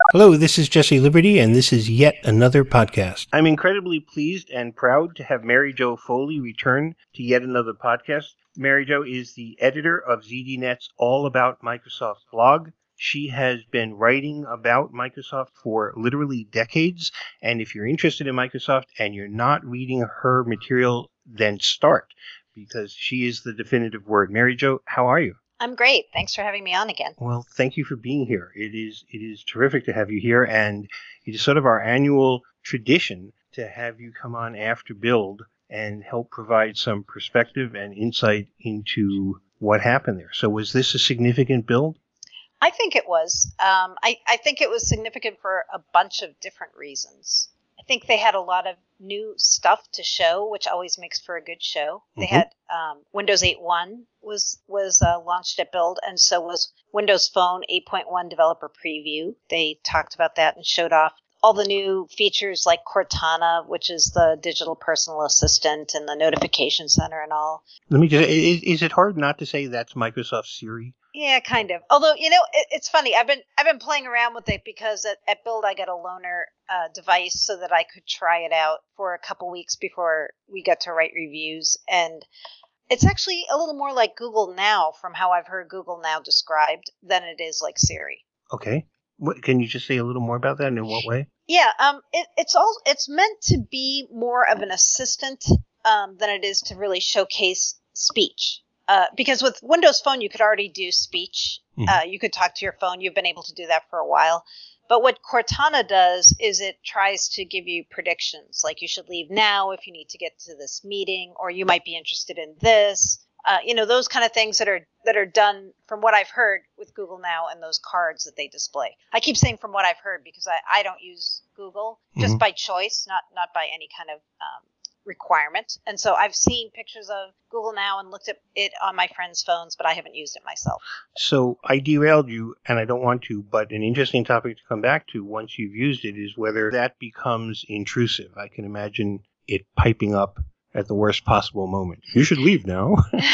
Hello, this is Jesse Liberty, and this is yet another podcast. I'm incredibly pleased and proud to have Mary Jo Foley return to yet another podcast. Mary Jo is the editor of ZDNet's All About Microsoft blog. She has been writing about Microsoft for literally decades, and if you're interested in Microsoft and you're not reading her material, then start, because she is the definitive word. Mary Jo, how are you? I'm great. Thanks for having me on again. Well, thank you for being here. It is terrific to have you here, and it is sort of our annual tradition to have you come on after Build and help provide some perspective and insight into what happened there. So was this a significant build? I think it was. I think it was significant for a bunch of different reasons. I think they had a lot of new stuff to show, which always makes for a good show. They had Windows 8.1 was launched at Build, and so was Windows Phone 8.1 Developer Preview. They talked about that and showed off all the new features like Cortana, which is the digital personal assistant, and the notification center and all. Let me just, is it hard not to say that's Microsoft Siri? Yeah, kind of. Although, it's funny. I've been playing around with it because at Build I got a loaner device so that I could try it out for a couple weeks before we got to write reviews. And it's actually a little more like Google Now from how I've heard Google Now described than it is like Siri. Okay. Can you just say a little more about that and in what way? Yeah, it's meant to be more of an assistant than it is to really showcase speech. Because with Windows Phone, you could already do speech. You could talk to your phone. You've been able to do that for a while. But what Cortana does is it tries to give you predictions, like you should leave now if you need to get to this meeting, or you might be interested in this. Those kind of things that are done from what I've heard with Google Now and those cards that they display. I keep saying from what I've heard because I don't use Google just by choice, not by any kind of requirement. And so I've seen pictures of Google Now and looked at it on my friends' phones, but I haven't used it myself. So I derailed you, and I don't want to, but an interesting topic to come back to once you've used it is whether that becomes intrusive. I can imagine it piping up at the worst possible moment. You should leave now.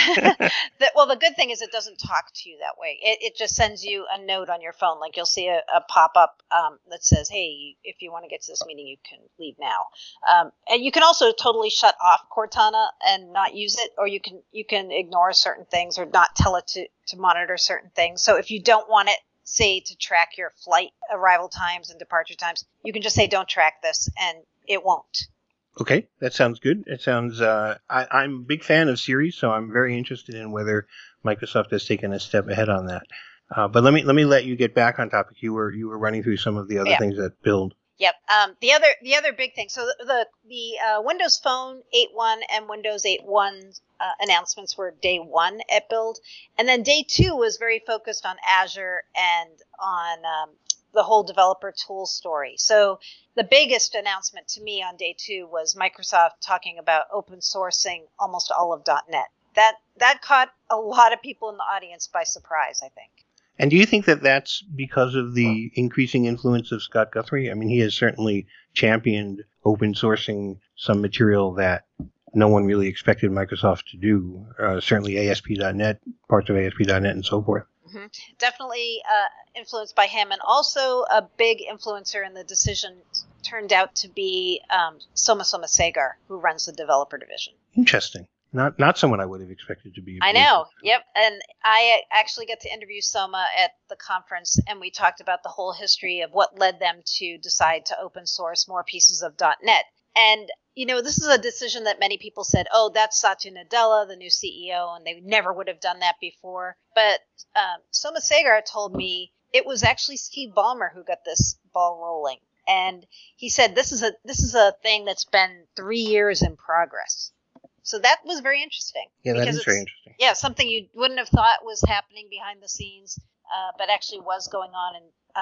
Well, the good thing is it doesn't talk to you that way. It just sends you a note on your phone. Like you'll see a pop-up that says, hey, if you want to get to this meeting, you can leave now. And you can also totally shut off Cortana and not use it, or you can ignore certain things or not tell it to monitor certain things. So if you don't want it, say, to track your flight arrival times and departure times, you can just say, don't track this, and it won't. Okay, that sounds good. It sounds. I'm a big fan of Siri, so I'm very interested in whether Microsoft has taken a step ahead on that. But let me let you get back on topic. You were running through some of the other things that Build. Yep. The other big thing. So the Windows Phone 8.1 and Windows 8.1 announcements were day one at Build, and then day two was very focused on Azure and on the whole developer tool story. So the biggest announcement to me on day two was Microsoft talking about open sourcing almost all of .NET. That caught a lot of people in the audience by surprise, I think. And do you think that that's because of the increasing influence of Scott Guthrie? I mean, he has certainly championed open sourcing some material that no one really expected Microsoft to do, certainly ASP.NET, parts of ASP.NET and so forth. Mm-hmm. Definitely influenced by him, and also a big influencer in the decision turned out to be Soma Somasegar, who runs the developer division. Interesting. Not someone I would have expected to be. I know. Yep. And I actually got to interview Soma at the conference, and we talked about the whole history of what led them to decide to open source more pieces of .NET. And, this is a decision that many people said, oh, that's Satya Nadella, the new CEO, and they never would have done that before. But Soma Somasegar told me it was actually Steve Ballmer who got this ball rolling. And he said, this is a thing that's been 3 years in progress. So that was very interesting. Yeah, that is very interesting. Yeah, something you wouldn't have thought was happening behind the scenes, but actually was going on, and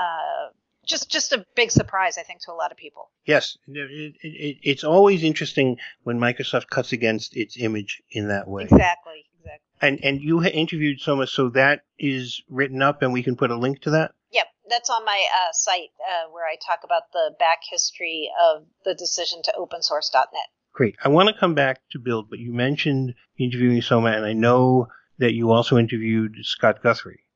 just a big surprise, I think, to a lot of people. Yes, it's always interesting when Microsoft cuts against its image in that way. Exactly. And you interviewed Soma, so that is written up, and we can put a link to that? Yep, that's on my site where I talk about the back history of the decision to open source .NET. Great. I want to come back to Build, but you mentioned interviewing Soma, and I know that you also interviewed Scott Guthrie.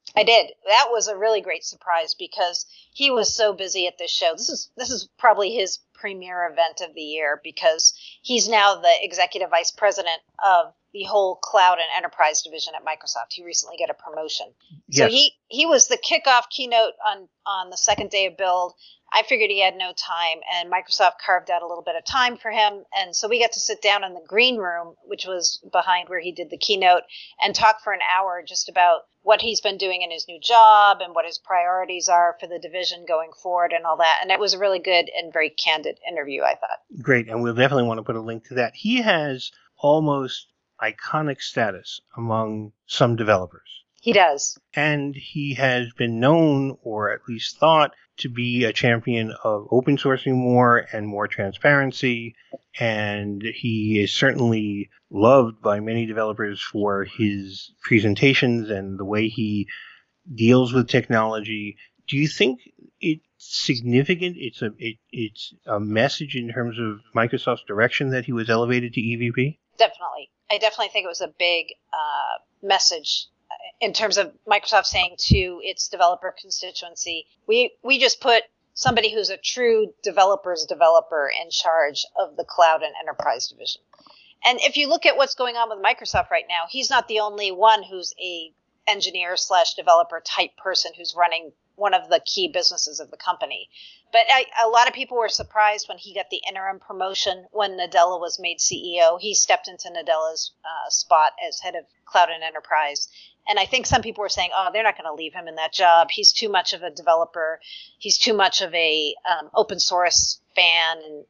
I did. That was a really great surprise because he was so busy at this show. This is probably his premier event of the year because he's now the executive vice president of the whole cloud and enterprise division at Microsoft. He recently got a promotion. Yes. So he was the kickoff keynote on the second day of Build. I figured he had no time, and Microsoft carved out a little bit of time for him. And so we got to sit down in the green room, which was behind where he did the keynote, and talk for an hour just about what he's been doing in his new job and what his priorities are for the division going forward and all that. And it was a really good and very candid interview, I thought. Great. And we'll definitely want to put a link to that. He has almost iconic status among some developers. He does. And he has been known, or at least thought, to be a champion of open sourcing more and more transparency. And he is certainly loved by many developers for his presentations and the way he deals with technology. Do you think it's significant? It's a message in terms of Microsoft's direction that he was elevated to EVP? Definitely. I definitely think it was a big message in terms of Microsoft saying to its developer constituency, we just put somebody who's a true developer's developer in charge of the cloud and enterprise division. And if you look at what's going on with Microsoft right now, he's not the only one who's a engineer/developer type person who's running one of the key businesses of the company. But a lot of people were surprised when he got the interim promotion when Nadella was made CEO. He stepped into Nadella's spot as head of cloud and enterprise. And I think some people were saying, oh, they're not going to leave him in that job. He's too much of a developer. He's too much of a open source fan. And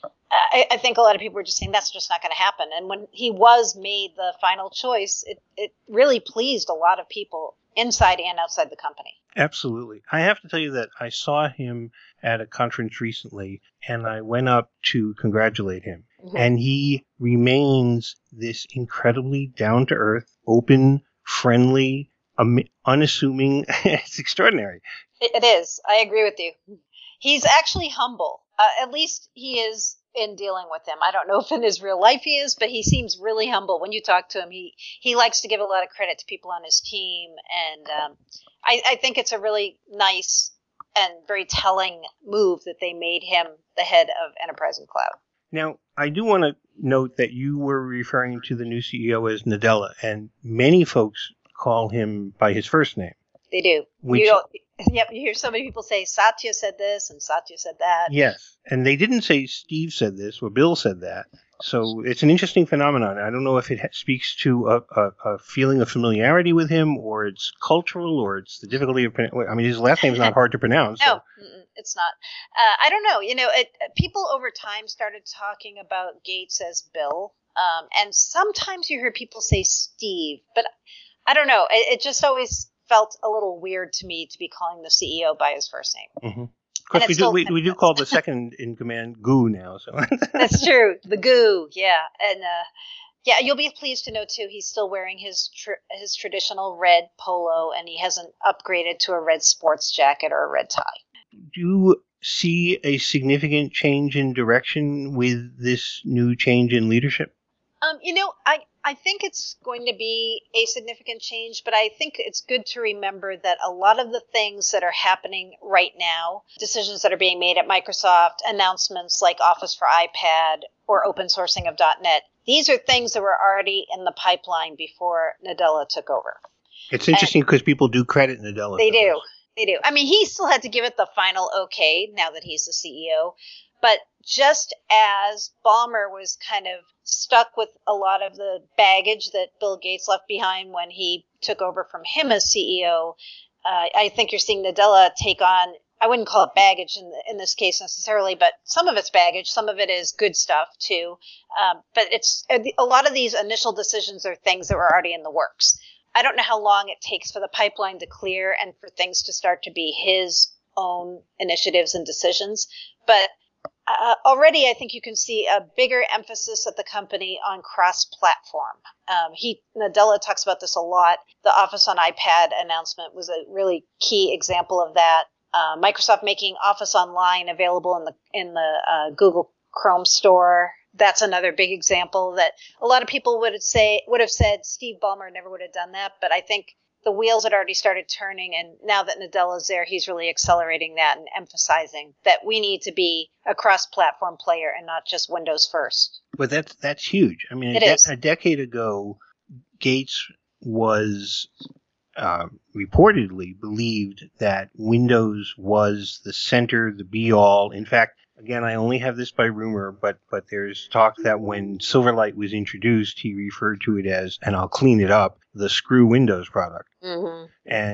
I think a lot of people were just saying that's just not going to happen. And when he was made the final choice, it really pleased a lot of people inside and outside the company. Absolutely. I have to tell you that I saw him at a conference recently, and I went up to congratulate him. Mm-hmm. And he remains this incredibly down-to-earth, open, friendly, unassuming. It's extraordinary. It is. I agree with you. He's actually humble. At least he is in dealing with him. I don't know if in his real life he is, but he seems really humble. When you talk to him, he likes to give a lot of credit to people on his team. And I think it's a really nice and very telling move that they made him the head of Enterprise and Cloud. Now, I do want to note that you were referring to the new CEO as Nadella, and many folks call him by his first name. They do. Yep, you hear so many people say Satya said this and Satya said that. Yes, and they didn't say Steve said this or Bill said that. So it's an interesting phenomenon. I don't know if it speaks to a feeling of familiarity with him, or it's cultural, or it's the difficulty of. I mean, his last name is not hard to pronounce. No, it's not. I don't know. People over time started talking about Gates as Bill, and sometimes you hear people say Steve, but I don't know. It just always felt a little weird to me to be calling the CEO by his first name. Mm-hmm. Of course, we do call the second in command Goo now. So That's true. The Goo, yeah. And you'll be pleased to know, too, he's still wearing his traditional red polo, and he hasn't upgraded to a red sports jacket or a red tie. Do you see a significant change in direction with this new change in leadership? I think it's going to be a significant change, but I think it's good to remember that a lot of the things that are happening right now, decisions that are being made at Microsoft, announcements like Office for iPad or open sourcing of .NET, these are things that were already in the pipeline before Nadella took over. It's interesting because people do credit Nadella. They do. I mean, he still had to give it the final okay now that he's the CEO. But just as Ballmer was kind of stuck with a lot of the baggage that Bill Gates left behind when he took over from him as CEO, I think you're seeing Nadella take on, I wouldn't call it baggage in this case necessarily, but some of it's baggage, some of it is good stuff too. But it's a lot of these initial decisions are things that were already in the works. I don't know how long it takes for the pipeline to clear and for things to start to be his own initiatives and decisions, but already, I think you can see a bigger emphasis at the company on cross-platform. Nadella talks about this a lot. The Office on iPad announcement was a really key example of that. Microsoft making Office Online available in the Google Chrome store. That's another big example that a lot of people would have said Steve Ballmer never would have done that. But I think the wheels had already started turning, and now that Nadella's there, he's really accelerating that and emphasizing that we need to be a cross-platform player and not just Windows first. But that's huge. I mean, a decade ago, Gates was reportedly believed that Windows was the center, the be-all. In fact, again, I only have this by rumor, but there's talk that when Silverlight was introduced, he referred to it as, and I'll clean it up, the screw Windows product. Mm-hmm.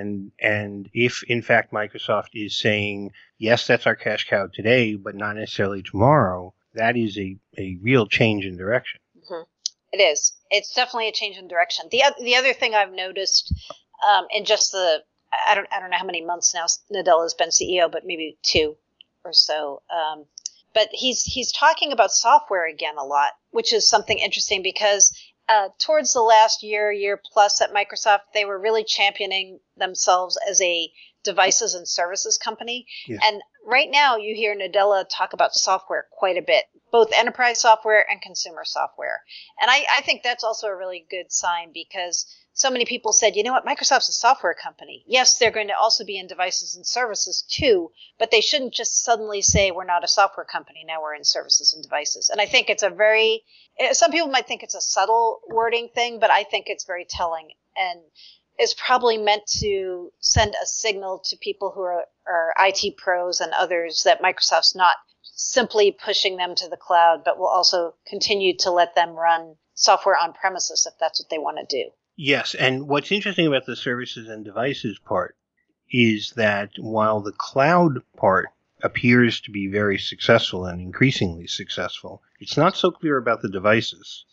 And if, in fact, Microsoft is saying, yes, that's our cash cow today, but not necessarily tomorrow, that is a real change in direction. Mm-hmm. It is. It's definitely a change in direction. The other thing I've noticed in just I don't know how many months now Nadella's been CEO, but maybe 2 or so. But he's talking about software again a lot, which is something interesting because towards the last year plus at Microsoft, they were really championing themselves as a devices and services company. Yes. And right now you hear Nadella talk about software quite a bit, both enterprise software and consumer software. And I think that's also a really good sign because so many people said, you know what, Microsoft's a software company. Yes, they're going to also be in devices and services too, but they shouldn't just suddenly say we're not a software company, now we're in services and devices. And I think it's some people might think it's a subtle wording thing, but I think it's very telling and is probably meant to send a signal to people who are IT pros and others that Microsoft's not simply pushing them to the cloud, but will also continue to let them run software on premises if that's what they want to do. Yes, and what's interesting about the services and devices part is that while the cloud part appears to be very successful and increasingly successful, it's not so clear about the devices.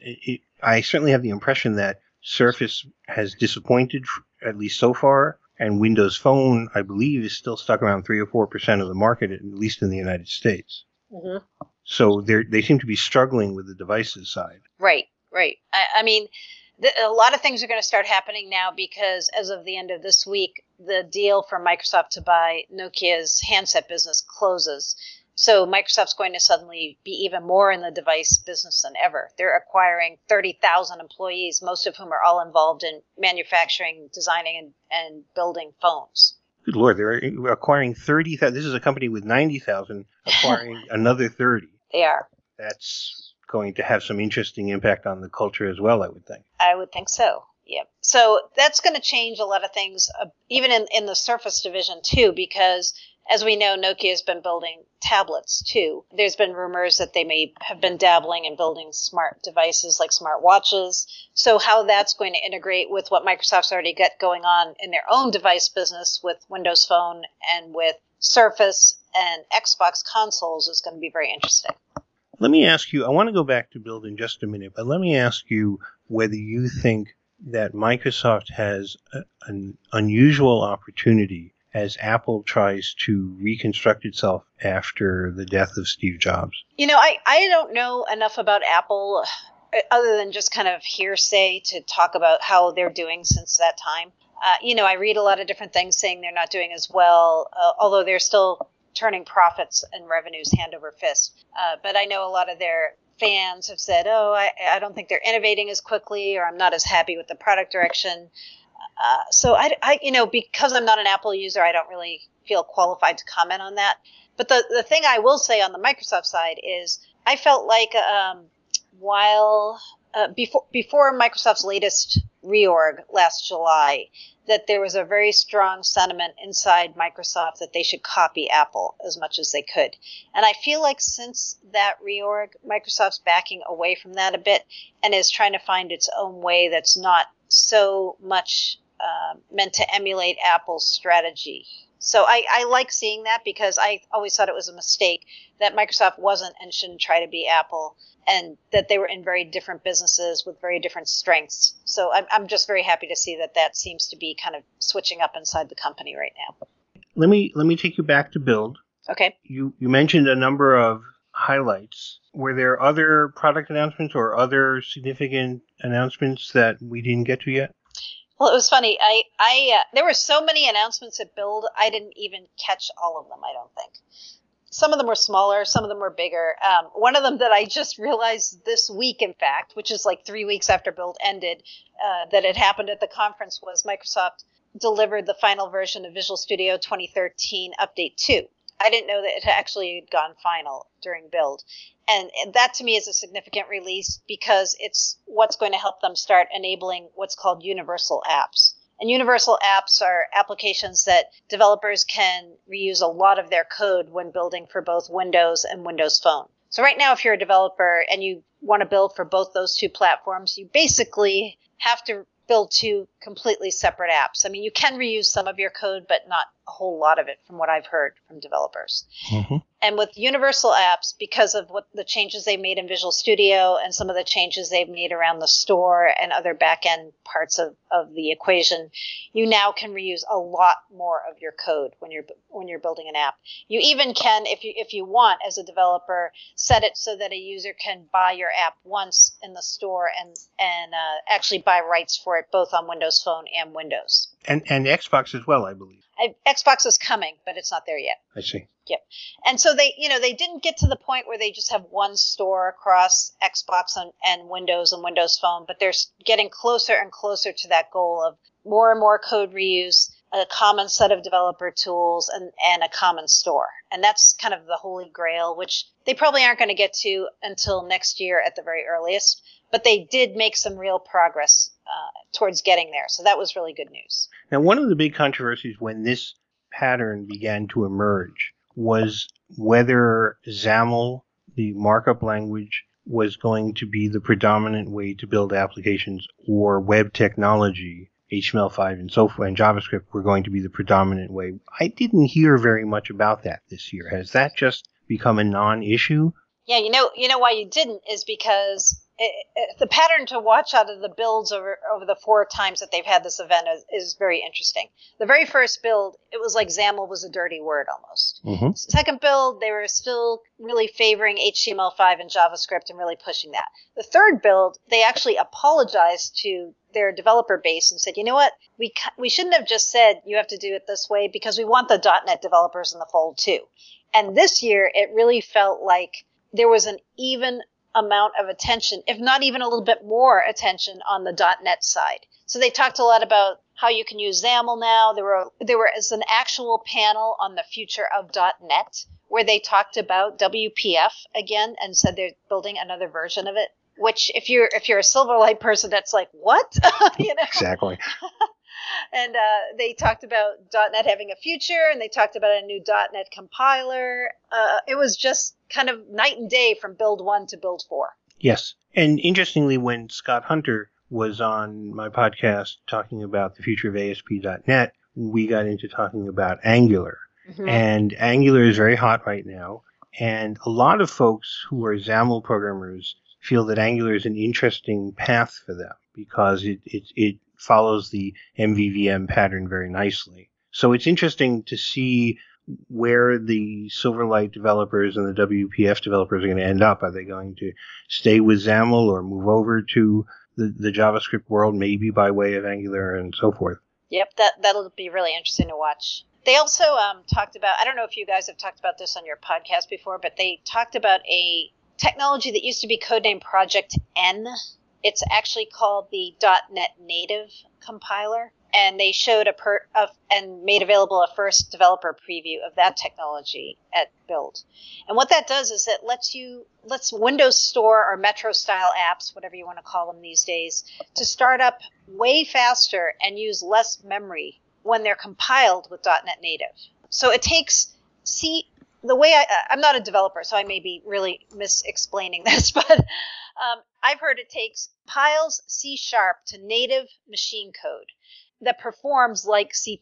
I certainly have the impression that Surface has disappointed, at least so far, and Windows Phone, I believe, is still stuck around 3 or 4% of the market, at least in the United States. Mm-hmm. So they seem to be struggling with the devices side. Right. I mean, a lot of things are going to start happening now because as of the end of this week, the deal for Microsoft to buy Nokia's handset business closes. So Microsoft's going to suddenly be even more in the device business than ever. They're acquiring 30,000 employees, most of whom are all involved in manufacturing, designing, and building phones. Good Lord, they're acquiring 30,000. This is a company with 90,000 acquiring another 30. They are. That's going to have some interesting impact on the culture as well, I would think. I would think so. Yeah. So that's going to change a lot of things, even in the Surface division too, because as we know, Nokia has been building tablets too. There's been rumors that they may have been dabbling in building smart devices like smart watches. So how that's going to integrate with what Microsoft's already got going on in their own device business with Windows Phone and with Surface and Xbox consoles is going to be very interesting. Let me ask you, I want to go back to Build in just a minute, but let me ask you whether you think that Microsoft has an unusual opportunity as Apple tries to reconstruct itself after the death of Steve Jobs. You know, I don't know enough about Apple other than just kind of hearsay to talk about how they're doing since that time. I read a lot of different things saying they're not doing as well, although they're still turning profits and revenues hand over fist. But I know a lot of their fans have said, I don't think they're innovating as quickly, or I'm not as happy with the product direction. So I because I'm not an Apple user, I don't really feel qualified to comment on that. But the thing I will say on the Microsoft side is I felt like before Microsoft's latest reorg last July, that there was a very strong sentiment inside Microsoft that they should copy Apple as much as they could. And I feel like since that reorg, Microsoft's backing away from that a bit and is trying to find its own way that's not so much meant to emulate Apple's strategy. So I like seeing that because I always thought it was a mistake that Microsoft wasn't and shouldn't try to be Apple, and that they were in very different businesses with very different strengths. So I'm just very happy to see that seems to be kind of switching up inside the company right now. Let me take you back to Build. Okay. You mentioned a number of highlights. Were there other product announcements or other significant announcements that we didn't get to yet? Well, it was funny. I there were so many announcements at Build, I didn't even catch all of them, I don't think. Some of them were smaller, some of them were bigger. One of them that I just realized this week, in fact, which is like 3 weeks after Build ended, that it happened at the conference, was Microsoft delivered the final version of Visual Studio 2013 Update 2. I didn't know that it actually had gone final during Build. And that to me is a significant release because it's what's going to help them start enabling what's called universal apps. And universal apps are applications that developers can reuse a lot of their code when building for both Windows and Windows Phone. So right now, if you're a developer and you want to build for both those two platforms, you basically have to build two completely separate apps. I mean, you can reuse some of your code, but not a whole lot of it from what I've heard from developers. Mm-hmm. And with universal apps, because of what the changes they've made in Visual Studio and some of the changes they've made around the store and other back-end parts of the equation, you now can reuse a lot more of your code when you're building an app. You even can, if you want, as a developer, set it so that a user can buy your app once in the store and actually buy rights for it both on Windows Phone and Windows. And Xbox as well, I believe. Xbox is coming, but it's not there yet. I see. Yep. And so they didn't get to the point where they just have one store across Xbox and Windows Phone, but they're getting closer and closer to that goal of more and more code reuse, a common set of developer tools, and a common store. And that's kind of the holy grail, which they probably aren't going to get to until next year at the very earliest. But they did make some real progress towards getting there. So that was really good news. Now, one of the big controversies when this pattern began to emerge was whether XAML, the markup language, was going to be the predominant way to build applications, or web technology, HTML5 and so forth, and JavaScript were going to be the predominant way. I didn't hear very much about that this year. Has that just become a non-issue? Yeah, you know why you didn't is because the pattern to watch out of the builds over the 4 times that they've had this event is very interesting. The very first build, it was like XAML was a dirty word almost. Mm-hmm. Second build, they were still really favoring HTML5 and JavaScript and really pushing that. The third build, they actually apologized to their developer base and said, you know what, we shouldn't have just said you have to do it this way because we want the .NET developers in the fold too. And this year, it really felt like there was an even amount of attention, if not even a little bit more attention on the .NET side. So they talked a lot about how you can use XAML now. There was an actual panel on the future of .NET where they talked about WPF again and said they're building another version of it, which if you're a Silverlight person, that's like, what? You know? Exactly. And they talked about .NET having a future, and they talked about a new .NET compiler. It was just kind of night and day from Build 1 to Build 4. Yes. And interestingly, when Scott Hunter was on my podcast talking about the future of ASP.NET, we got into talking about Angular. Mm-hmm. And Angular is very hot right now. And a lot of folks who are XAML programmers feel that Angular is an interesting path for them because it follows the MVVM pattern very nicely. So it's interesting to see where the Silverlight developers and the WPF developers are going to end up. Are they going to stay with XAML or move over to the JavaScript world, maybe by way of Angular and so forth? Yep, that'll be really interesting to watch. They also talked about, I don't know if you guys have talked about this on your podcast before, but they talked about a technology that used to be codenamed Project N. It's actually called the .NET Native compiler, and they showed and made available a first developer preview of that technology at Build. And what that does is it lets Windows Store or Metro style apps, whatever you want to call them these days, to start up way faster and use less memory when they're compiled with .NET Native. So it takes the way I'm not a developer, so I may be really mis-explaining this, but I've heard it compiles C# to native machine code that performs like C++.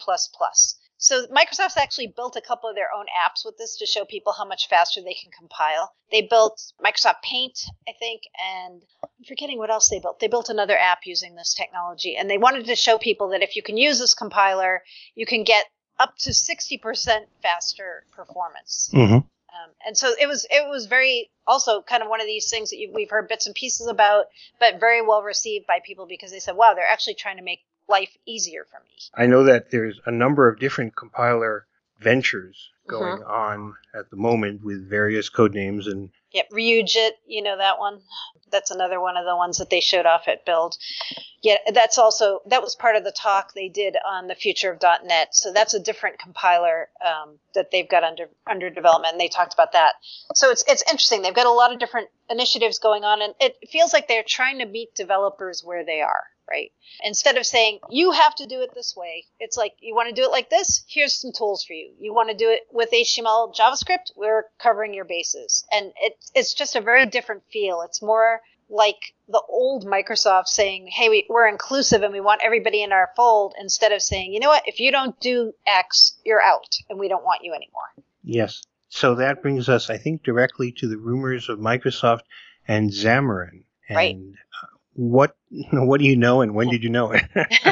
So Microsoft's actually built a couple of their own apps with this to show people how much faster they can compile. They built Microsoft Paint, I think, and I'm forgetting what else they built. They built another app using this technology, and they wanted to show people that if you can use this compiler, you can get up to 60% faster performance. Mm-hmm. And so it was very also kind of one of these things that we've heard bits and pieces about, but very well received by people because they said, wow, they're actually trying to make life easier for me. I know that there's a number of different compiler ventures going on at the moment with various code names. And yep, Ryujit, you know that one? That's another one of the ones that they showed off at Build. Yeah, that was part of the talk they did on the future of .NET. So that's a different compiler that they've got under development, and they talked about that. So it's interesting. They've got a lot of different initiatives going on, and it feels like they're trying to meet developers where they are, right? Instead of saying, you have to do it this way, it's like, you want to do it like this? Here's some tools for you. You want to do it with HTML, JavaScript? We're covering your bases. And it's just a very different feel. It's more like the old Microsoft saying, hey, we're inclusive and we want everybody in our fold, instead of saying, you know what, if you don't do X, you're out and we don't want you anymore. Yes. So that brings us, I think, directly to the rumors of Microsoft and Xamarin. And right. What do you know, and when did you know it?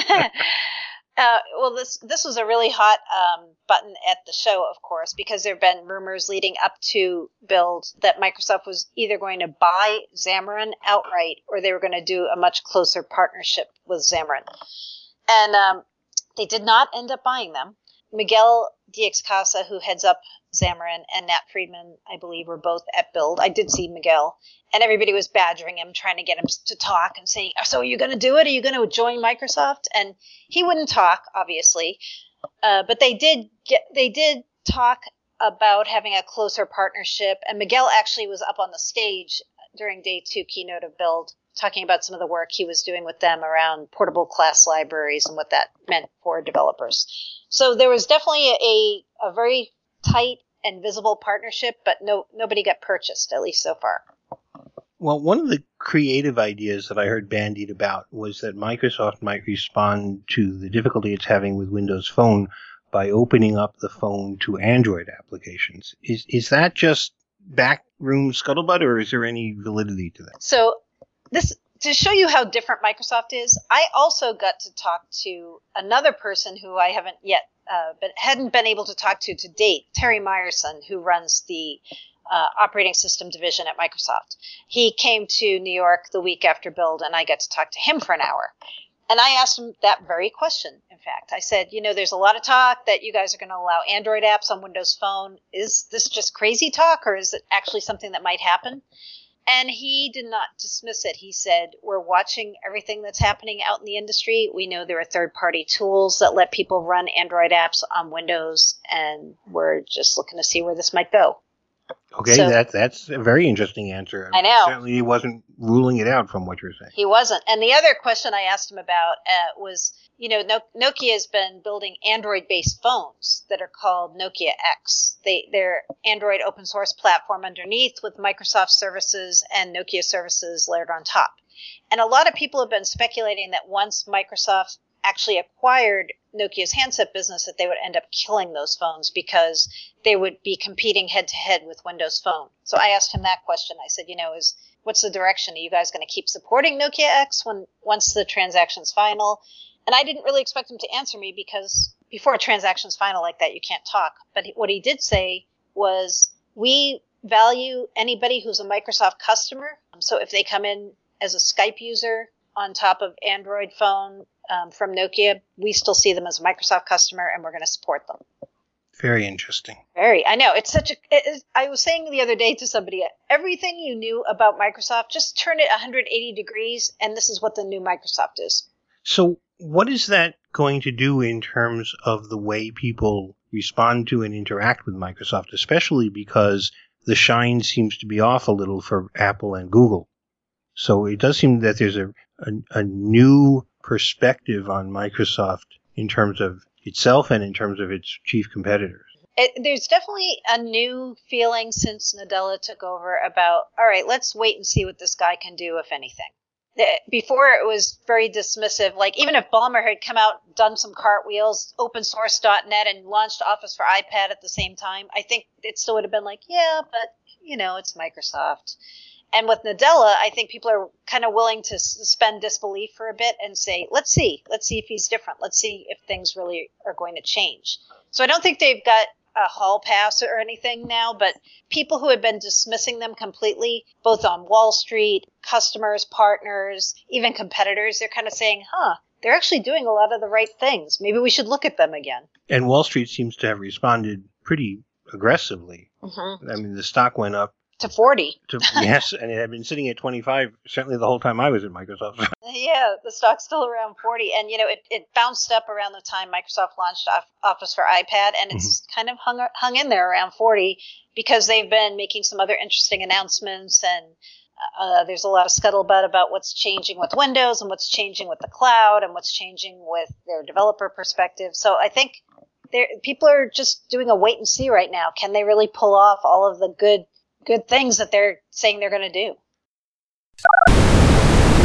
Well, this was a really hot button at the show, of course, because there have been rumors leading up to Build that Microsoft was either going to buy Xamarin outright, or they were going to do a much closer partnership with Xamarin. And they did not end up buying them. Miguel Diaz-Casa, who heads up Xamarin, and Nat Friedman, I believe, were both at Build. I did see Miguel, and everybody was badgering him, trying to get him to talk and saying, so are you going to do it? Are you going to join Microsoft? And he wouldn't talk, obviously, but they did talk about having a closer partnership, and Miguel actually was up on the stage during day 2 keynote of Build, talking about some of the work he was doing with them around portable class libraries and what that meant for developers. So there was definitely a very tight and visible partnership, but nobody got purchased, at least so far. Well, one of the creative ideas that I heard bandied about was that Microsoft might respond to the difficulty it's having with Windows Phone by opening up the phone to Android applications. Is that just backroom scuttlebutt, or is there any validity to that? So to show you how different Microsoft is, I also got to talk to another person who I haven't yet, but hadn't been able to talk to date, Terry Myerson, who runs the operating system division at Microsoft. He came to New York the week after Build, and I got to talk to him for an hour. And I asked him that very question, in fact. I said, there's a lot of talk that you guys are going to allow Android apps on Windows Phone. Is this just crazy talk, or is it actually something that might happen? And he did not dismiss it. He said, we're watching everything that's happening out in the industry. We know there are third-party tools that let people run Android apps on Windows, and we're just looking to see where this might go. Okay, so, that's a very interesting answer. I know. Certainly he wasn't ruling it out from what you're saying. He wasn't. And the other question I asked him about was, Nokia has been building Android-based phones that are called Nokia X. They're Android open source platform underneath with Microsoft services and Nokia services layered on top. And a lot of people have been speculating that once Microsoft actually acquired Nokia's handset business, that they would end up killing those phones because they would be competing head-to-head with Windows Phone. So I asked him that question. I said, what's the direction? Are you guys going to keep supporting Nokia X once the transaction's final? And I didn't really expect him to answer me, because before a transaction's final like that, you can't talk. But what he did say was, we value anybody who's a Microsoft customer. So if they come in as a Skype user on top of Android phone from Nokia, we still see them as a Microsoft customer, and we're going to support them. Very interesting. Very. I know. It's I was saying the other day to somebody, everything you knew about Microsoft, just turn it 180 degrees, and this is what the new Microsoft is. So what is that going to do in terms of the way people respond to and interact with Microsoft, especially because the shine seems to be off a little for Apple and Google? So it does seem that there's a new perspective on Microsoft in terms of itself and in terms of its chief competitors. There's definitely a new feeling since Nadella took over about, all right, let's wait and see what this guy can do, if anything. Before, it was very dismissive. Like, even if Ballmer had come out, done some cartwheels, open source .NET, and launched Office for iPad at the same time, I think it still would have been like, yeah, but, it's Microsoft. And with Nadella, I think people are kind of willing to suspend disbelief for a bit and say, let's see if he's different. Let's see if things really are going to change. So I don't think they've got a hall pass or anything now, but people who have been dismissing them completely, both on Wall Street, customers, partners, even competitors, they're kind of saying, they're actually doing a lot of the right things. Maybe we should look at them again. And Wall Street seems to have responded pretty aggressively. Mm-hmm. I mean, the stock went up to 40. Yes, and it had been sitting at 25 certainly the whole time I was at Microsoft. Yeah, the stock's still around 40, and it bounced up around the time Microsoft launched Office for iPad, and it's kind of hung in there around 40 because they've been making some other interesting announcements, and there's a lot of scuttlebutt about what's changing with Windows and what's changing with the cloud and what's changing with their developer perspective. So I think people are just doing a wait and see right now. Can they really pull off all of the good things that they're saying they're going to do?